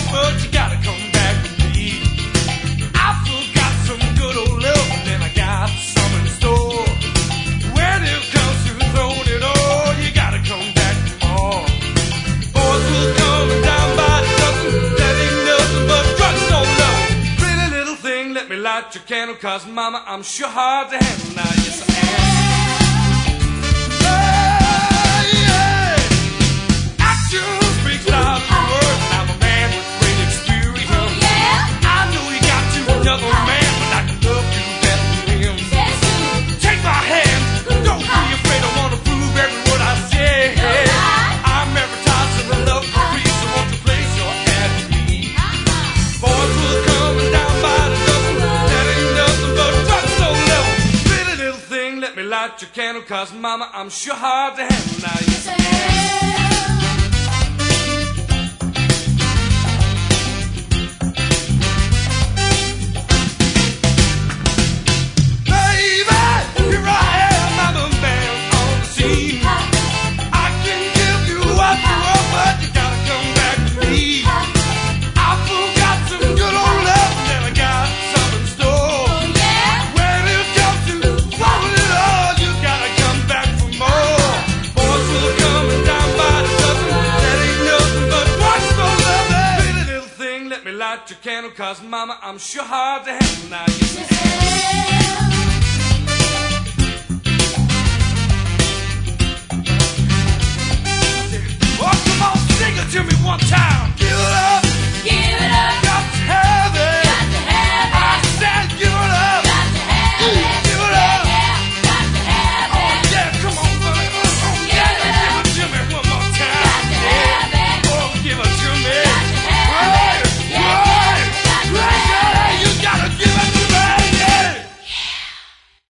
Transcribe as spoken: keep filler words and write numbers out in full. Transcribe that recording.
but you gotta come back with me. I forgot some good old love, and then I got some in store. When it comes to throwing it all, you gotta come back for more. Boys will come down by the dozen, that ain't nothing but drugstore love. Pretty little thing, let me light your candle, cause mama, I'm sure hard to handle now, yes I am. Light your candle, cause mama, I'm sure hard to handle now, yes I am. Baby, here I am, I'm a man on the scene. I can give you what you want, but you gotta come back to me. I forgot some good old love, and I got some in store. When it comes to throwing it all, you gotta come back for more. Boys will come down by the dozen, that ain't nothing but drugstore love. Pretty little thing, let me light your candle, cause mama, I'm sure hard to handle now, yes I am. Oh, come on, sing it to me one time. Give it up.